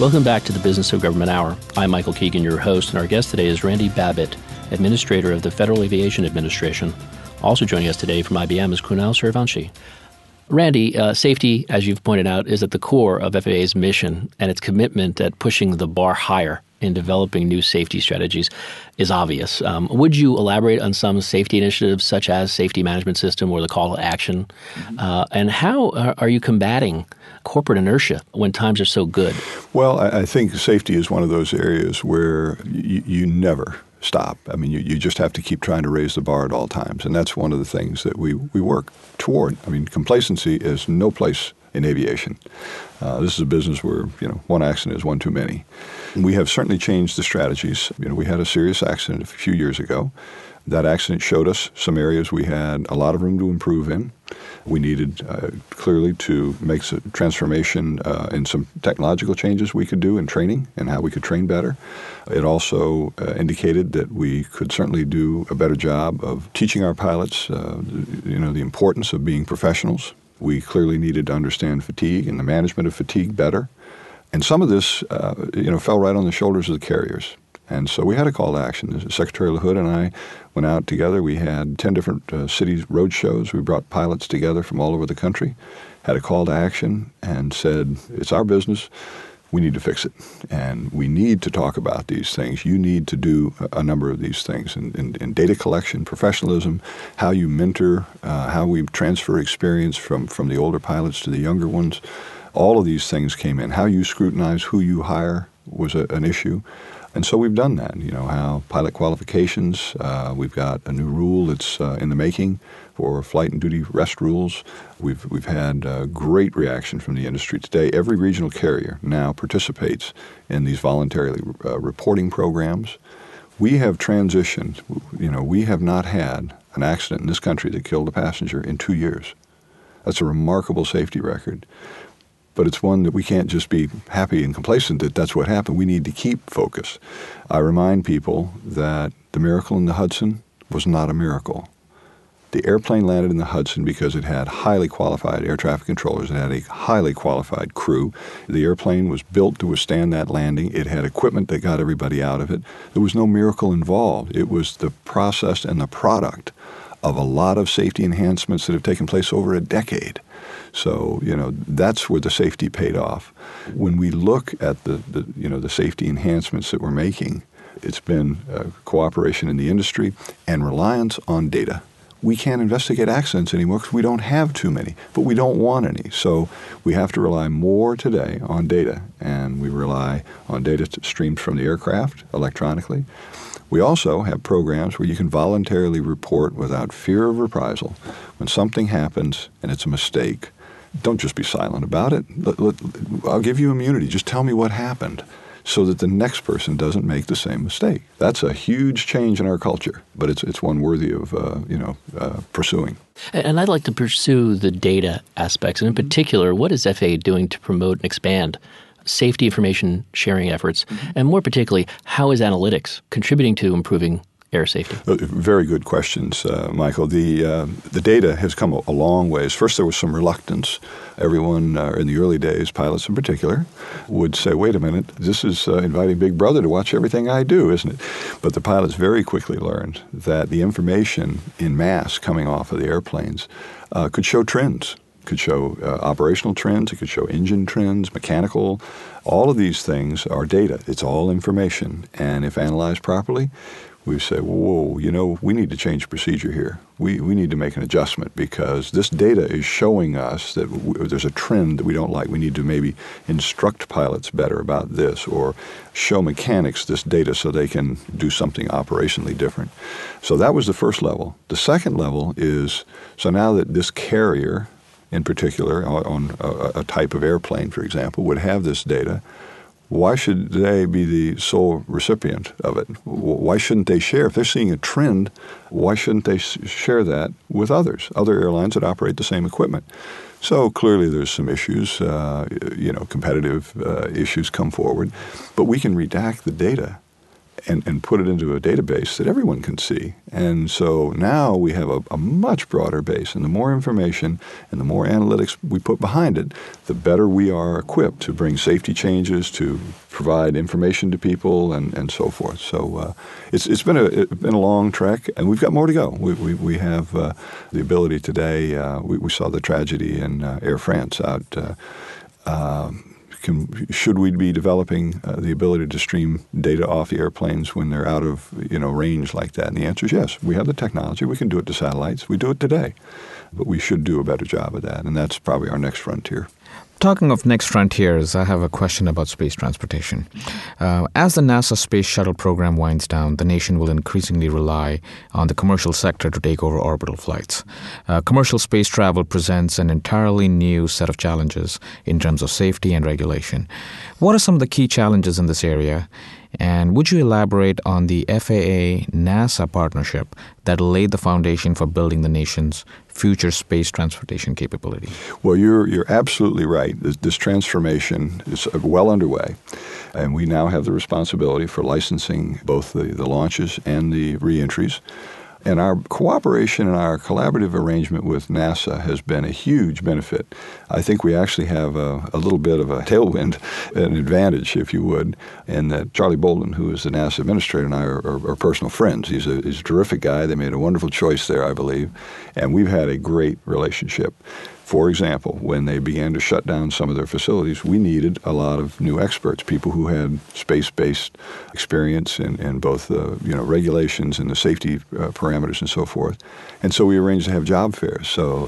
Welcome back to the Business of Government Hour. I'm Michael Keegan, your host, and our guest today is Randy Babbitt, Administrator of the Federal Aviation Administration. Also joining us today from IBM is Kunal Suryavanshi. Randy, safety, as you've pointed out, is at the core of FAA's mission, and its commitment at pushing the bar higher in developing new safety strategies is obvious. Would you elaborate on some safety initiatives such as Safety Management System or the Call to Action? And how are you combating corporate inertia when times are so good? Well, I think safety is one of those areas where you never stop. I mean, you just have to keep trying to raise the bar at all times. And that's one of the things that we work toward. I mean, complacency is no place in aviation. This is a business where, one accident is one too many. And we have certainly changed the strategies. We had a serious accident a few years ago. That accident showed us some areas we had a lot of room to improve in. We needed clearly to make some transformation in some technological changes we could do in training and how we could train better. It also indicated that we could certainly do a better job of teaching our pilots, the importance of being professionals. We clearly needed to understand fatigue and the management of fatigue better. And some of this, fell right on the shoulders of the carriers. And so we had a call to action. Secretary LaHood and I went out together. We had 10 different cities road shows. We brought pilots together from all over the country, had a call to action, and said, it's our business. We need to fix it. And we need to talk about these things. You need to do a number of these things in data collection, professionalism, how you mentor, how we transfer experience from the older pilots to the younger ones. All of these things came in. How you scrutinize who you hire was an issue. And so we've done that. How pilot qualifications, we've got a new rule that's in the making for flight and duty rest rules. We've had great reaction from the industry today. Every regional carrier now participates in these voluntarily reporting programs. We have transitioned. We have not had an accident in this country that killed a passenger in 2 years. That's a remarkable safety record. But it's one that we can't just be happy and complacent that that's what happened. We need to keep focused. I remind people that the miracle in the Hudson was not a miracle. The airplane landed in the Hudson because it had highly qualified air traffic controllers. It had a highly qualified crew. The airplane was built to withstand that landing. It had equipment that got everybody out of it. There was no miracle involved. It was the process and the product of a lot of safety enhancements that have taken place over a decade. So, that's where the safety paid off. When we look at the safety enhancements that we're making, it's been cooperation in the industry and reliance on data. We can't investigate accidents anymore because we don't have too many, but we don't want any. So we have to rely more today on data, and we rely on data streamed from the aircraft electronically. We also have programs where you can voluntarily report without fear of reprisal. When something happens and it's a mistake, don't just be silent about it. I'll give you immunity. Just tell me what happened so that the next person doesn't make the same mistake. That's a huge change in our culture, but it's one worthy of pursuing. And I'd like to pursue the data aspects. And in particular, what is FAA doing to promote and expand safety information sharing efforts? And more particularly, how is analytics contributing to improving air safety? Very good questions, Michael. The data has come a long ways. First, there was some reluctance. Everyone in the early days, pilots in particular, would say, wait a minute, this is inviting Big Brother to watch everything I do, isn't it? But the pilots very quickly learned that the information in mass coming off of the airplanes could show trends. Could show operational trends. It could show engine trends, mechanical. All of these things are data. It's all information. And if analyzed properly, we say, whoa, we need to change procedure here. We need to make an adjustment because this data is showing us that there's a trend that we don't like. We need to maybe instruct pilots better about this or show mechanics this data so they can do something operationally different. So that was the first level. The second level is, so now that this carrier in particular, on a type of airplane, for example, would have this data, why should they be the sole recipient of it? Why shouldn't they share? If they're seeing a trend, why shouldn't they share that with other airlines that operate the same equipment? So clearly there's some issues, competitive issues come forward, but we can redact the data and put it into a database that everyone can see. And so now we have a much broader base, and the more information and the more analytics we put behind it, the better we are equipped to bring safety changes, to provide information to people, and so forth. So it's been a long trek, and we've got more to go. We have the ability today. We saw the tragedy in Air France out. Should we be developing the ability to stream data off the airplanes when they're out of range like that? And the answer is yes. We have the technology. We can do it to satellites. We do it today. But we should do a better job of that, and that's probably our next frontier. Talking of next frontiers, I have a question about space transportation. As the NASA Space Shuttle program winds down, the nation will increasingly rely on the commercial sector to take over orbital flights. Commercial space travel presents an entirely new set of challenges in terms of safety and regulation. What are some of the key challenges in this area? And would you elaborate on the FAA-NASA partnership that laid the foundation for building the nation's future space transportation capability? Well, you're absolutely right. This transformation is well underway, and we now have the responsibility for licensing both the launches and the reentries. And our cooperation and our collaborative arrangement with NASA has been a huge benefit. I think we actually have a little bit of a tailwind, an advantage, if you would, in that Charlie Bolden, who is the NASA administrator, and I are personal friends. He's a terrific guy. They made a wonderful choice there, I believe. And we've had a great relationship. For example, when they began to shut down some of their facilities, we needed a lot of new experts, people who had space-based experience in both the regulations and the safety parameters and so forth. And so we arranged to have job fairs. So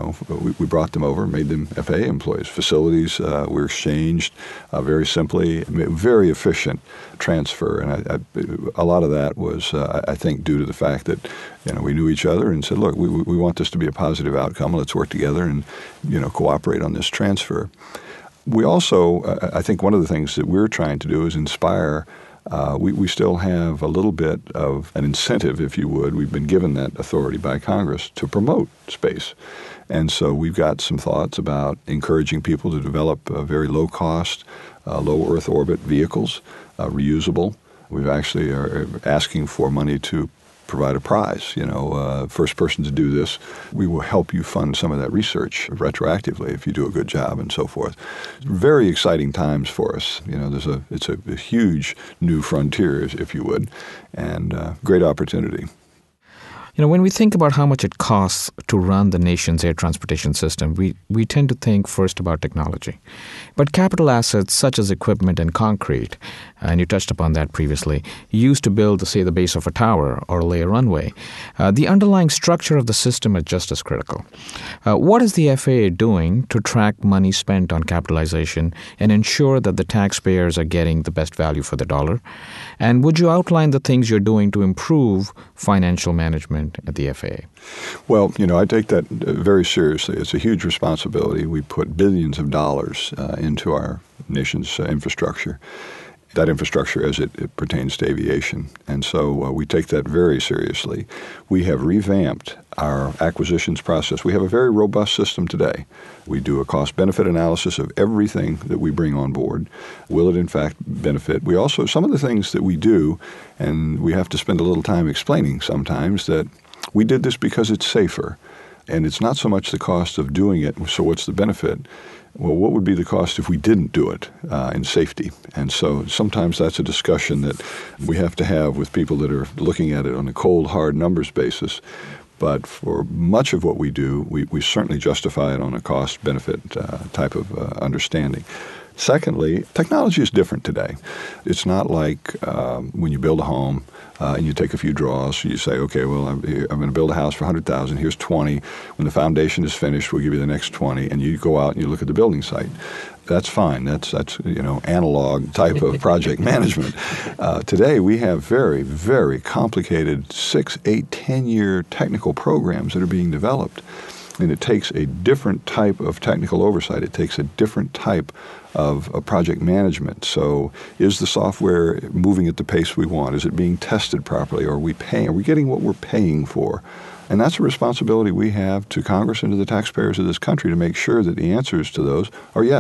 we brought them over, made them FAA employees. Facilities were exchanged very simply, very efficient transfer. And a lot of that was, I think, due to the fact that we knew each other and said, look, we want this to be a positive outcome. Let's work together and cooperate on this transfer. We also, I think one of the things that we're trying to do is inspire. We still have a little bit of an incentive, if you would. We've been given that authority by Congress to promote space. And so we've got some thoughts about encouraging people to develop very low-cost, low Earth orbit vehicles, reusable. We've actually are asking for money to provide a prize. First person to do this, we will help you fund some of that research retroactively if you do a good job and so forth. Very exciting times for us. It's a huge new frontier, if you would, and great opportunity. When we think about how much it costs to run the nation's air transportation system, we tend to think first about technology. But capital assets such as equipment and concrete, and you touched upon that previously, used to build, say, the base of a tower or lay a runway. The underlying structure of the system is just as critical. What is the FAA doing to track money spent on capitalization and ensure that the taxpayers are getting the best value for the dollar? And would you outline the things you're doing to improve financial management at the FAA? Well, I take that very seriously. It's a huge responsibility. We put billions of dollars into our nation's infrastructure. That infrastructure as it pertains to aviation. And so we take that very seriously. We have revamped our acquisitions process. We have a very robust system today. We do a cost-benefit analysis of everything that we bring on board. Will it, in fact, benefit? We also, some of the things that we do, and we have to spend a little time explaining sometimes, that we did this because it's safer. And it's not so much the cost of doing it, so what's the benefit? Well, what would be the cost if we didn't do it in safety? And so sometimes that's a discussion that we have to have with people that are looking at it on a cold, hard numbers basis. But for much of what we do, we certainly justify it on a cost-benefit type of understanding. Secondly, technology is different today. It's not like when you build a home and you take a few draws. You say, okay, well, I'm going to build a house for $100,000. Here's 20. When the foundation is finished, we'll give you the next 20. And you go out and you look at the building site. That's fine. That's analog type of project management. Today, we have very, very complicated 6, 8, 10-year technical programs that are being developed. And it takes a different type of technical oversight. It takes a different type of project management. So is the software moving at the pace we want? Is it being tested properly? Are we getting what we're paying for? And that's a responsibility we have to Congress and to the taxpayers of this country to make sure that the answers to those are yes.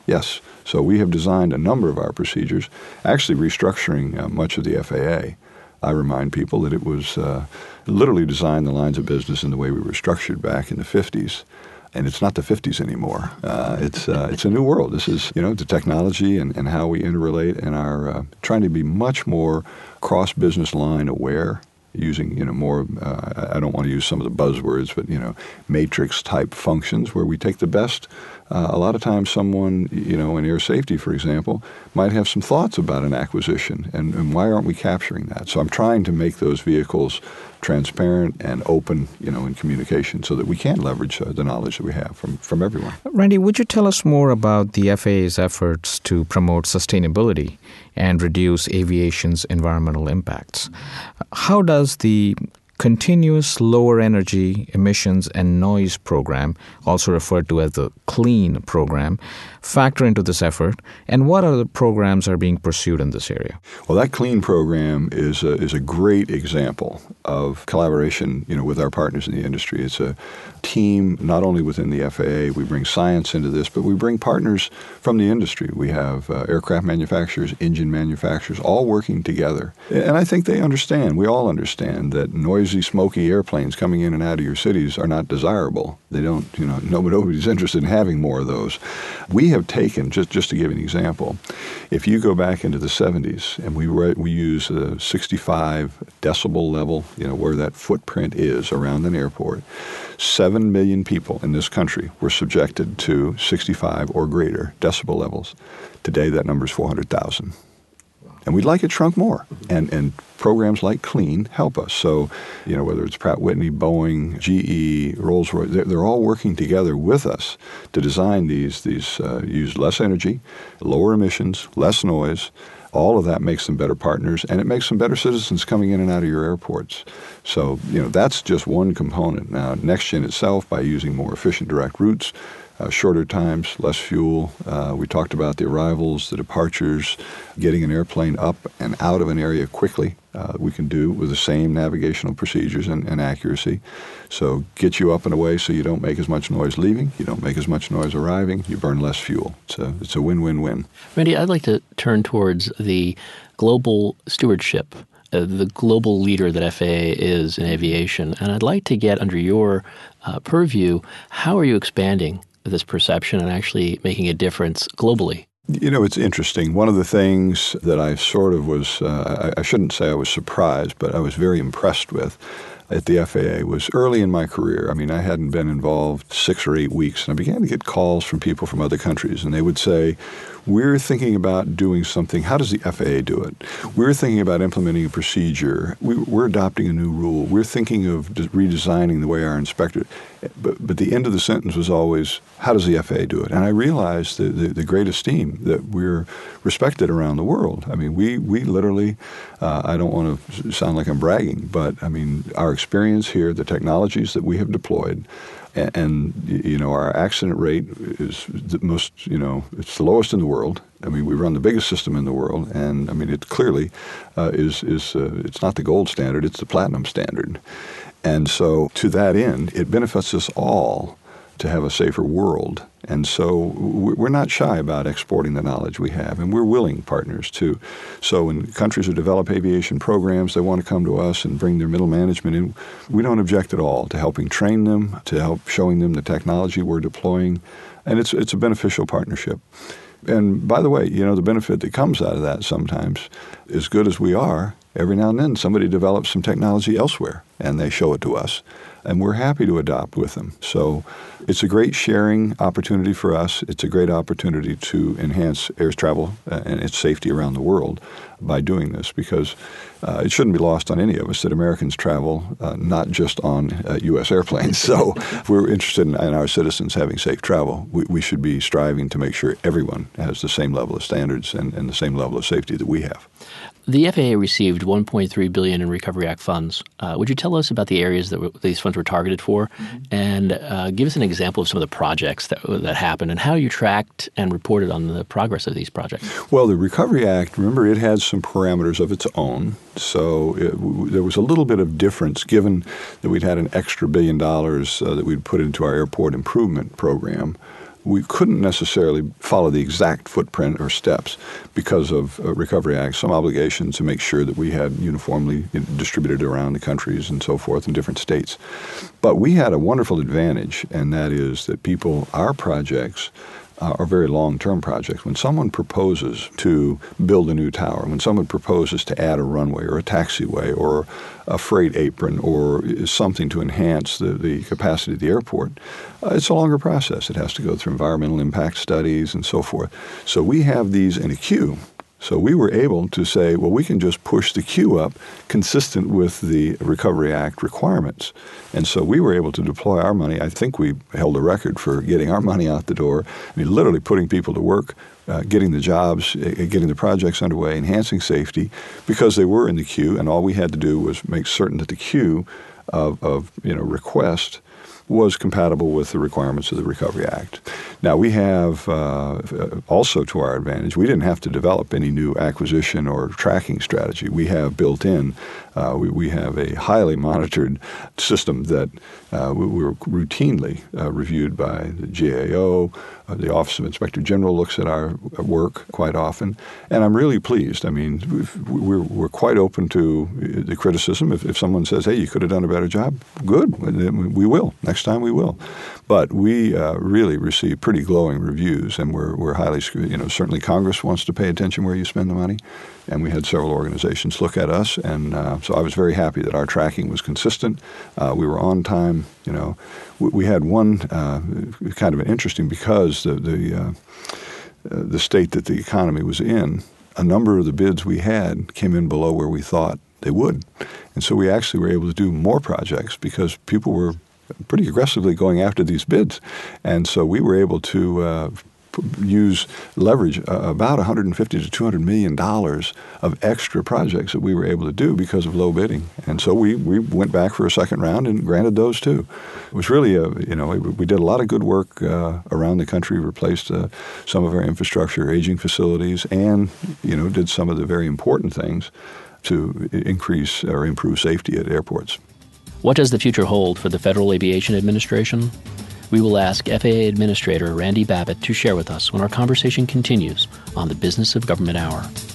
Yes. So we have designed a number of our procedures, actually restructuring much of the FAA. I remind people that it was literally designed the lines of business in the way we were structured back in the 50s. And it's not the 50s anymore. It's a new world. This is, the technology and how we interrelate and our trying to be much more cross-business line aware, using, more, I don't want to use some of the buzzwords, but, matrix-type functions where we take the best. A lot of times someone, in air safety, for example, might have some thoughts about an acquisition, and why aren't we capturing that? So I'm trying to make those vehicles transparent and open, in communication so that we can leverage the knowledge that we have from everyone. Randy, would you tell us more about the FAA's efforts to promote sustainability and reduce aviation's environmental impacts? How does the Continuous Lower Energy Emissions and Noise Program, also referred to as the CLEAN program, factor into this effort, and what other programs are being pursued in this area? Well, that CLEAN program is a great example of collaboration, with our partners in the industry. It's a team not only within the FAA, we bring science into this, but we bring partners from the industry. We have aircraft manufacturers, engine manufacturers, all working together. And I think they understand, we all understand, that noisy, smoky airplanes coming in and out of your cities are not desirable. They don't, nobody's interested in having more of those. We have taken, just to give you an example, if you go back into the 70s and we use a 65 decibel level, where that footprint is around an airport, 7 million people in this country were subjected to 65 or greater decibel levels. Today that number is 400,000. And we'd like it shrunk more. And programs like CLEAN help us. So, whether it's Pratt & Whitney, Boeing, GE, Rolls-Royce, they're all working together with us to design these use less energy, lower emissions, less noise. All of that makes them better partners, and it makes them better citizens coming in and out of your airports. So, that's just one component. Now, NextGen itself, by using more efficient direct routes, shorter times, less fuel. We talked about the arrivals, the departures, getting an airplane up and out of an area quickly. We can do with the same navigational procedures and accuracy. So get you up and away so you don't make as much noise leaving, you don't make as much noise arriving, you burn less fuel. It's a win-win-win. Randy, I'd like to turn towards the global stewardship, the global leader that FAA is in aviation. And I'd like to get under your purview, how are you expanding this perception and actually making a difference globally? It's interesting. One of the things that I sort of was, I shouldn't say I was surprised, but I was very impressed with at the FAA was early in my career. I mean, I hadn't been involved 6 or 8 weeks, and I began to get calls from people from other countries, and they would say, we're thinking about doing something. How does the FAA do it? We're thinking about implementing a procedure. We're adopting a new rule. We're thinking of redesigning the way our inspector. But the end of the sentence was always, how does the FAA do it? And I realized the great esteem that we're respected around the world. I mean, we literally, I don't want to sound like I'm bragging, but I mean, our experience here, the technologies that we have deployed, and our accident rate is the most, it's the lowest in the world. I mean, we run the biggest system in the world, and I mean, it clearly it's not the gold standard, it's the platinum standard. And so to that end, it benefits us all to have a safer world. And so we're not shy about exporting the knowledge we have, and we're willing partners too. So when countries that develop aviation programs, they want to come to us and bring their middle management in. We don't object at all to helping train them, to help showing them the technology we're deploying, and it's a beneficial partnership. And by the way, the benefit that comes out of that sometimes, as good as we are, every now and then somebody develops some technology elsewhere, and they show it to us. And we're happy to adopt with them. So it's a great sharing opportunity for us. It's a great opportunity to enhance air travel and its safety around the world by doing this, because it shouldn't be lost on any of us that Americans travel not just on U.S. airplanes. So if we're interested in our citizens having safe travel, we should be striving to make sure everyone has the same level of standards and the same level of safety that we have. The FAA received $1.3 billion in Recovery Act funds. Would you tell us about the areas that these funds were targeted for, and give us an example of some of the projects that happened and how you tracked and reported on the progress of these projects? Well, the Recovery Act, remember, it had some parameters of its own. So there was a little bit of difference given that we'd had an extra $1 billion that we'd put into our airport improvement program. we couldn't necessarily follow the exact footprint or steps because of Recovery Act, some obligations to make sure that we had uniformly distributed around the countries and so forth in different states. But we had a wonderful advantage, and that is that our projects are very long-term projects. When someone proposes to build a new tower, when someone proposes to add a runway or a taxiway or a freight apron or something to enhance the capacity of the airport, it's a longer process. It has to go through environmental impact studies and so forth. So we have these in a queue. So we were able to say, well, we can just push the queue up consistent with the Recovery Act requirements. And so we were able to deploy our money. I think we held a record for getting our money out the door. I mean, literally putting people to work, getting the jobs, getting the projects underway, enhancing safety, because they were in the queue, and all we had to do was make certain that the queue of request was compatible with the requirements of the Recovery Act. Now, we have also to our advantage, we didn't have to develop any new acquisition or tracking strategy. We have built in, we have a highly monitored system that we're routinely reviewed by the GAO. The Office of Inspector General looks at our work quite often, and I'm really pleased. I mean, we're quite open to the criticism. If someone says, hey, you could have done a better job, good, we will. Next time we will. But we really receive pretty glowing reviews, and we're highly, certainly Congress wants to pay attention where you spend the money, and we had several organizations look at us, and so I was very happy that our tracking was consistent. We were on time. We had one kind of an interesting, because the state that the economy was in, a number of the bids we had came in below where we thought they would, and so we actually were able to do more projects because people were pretty aggressively going after these bids. And so we were able to leverage about $150 to $200 million of extra projects that we were able to do because of low bidding. And so we went back for a second round and granted those too. It was really, we did a lot of good work around the country, replaced some of our infrastructure, aging facilities, and, did some of the very important things to increase or improve safety at airports. What does the future hold for the Federal Aviation Administration? We will ask FAA Administrator Randy Babbitt to share with us when our conversation continues on the Business of Government Hour.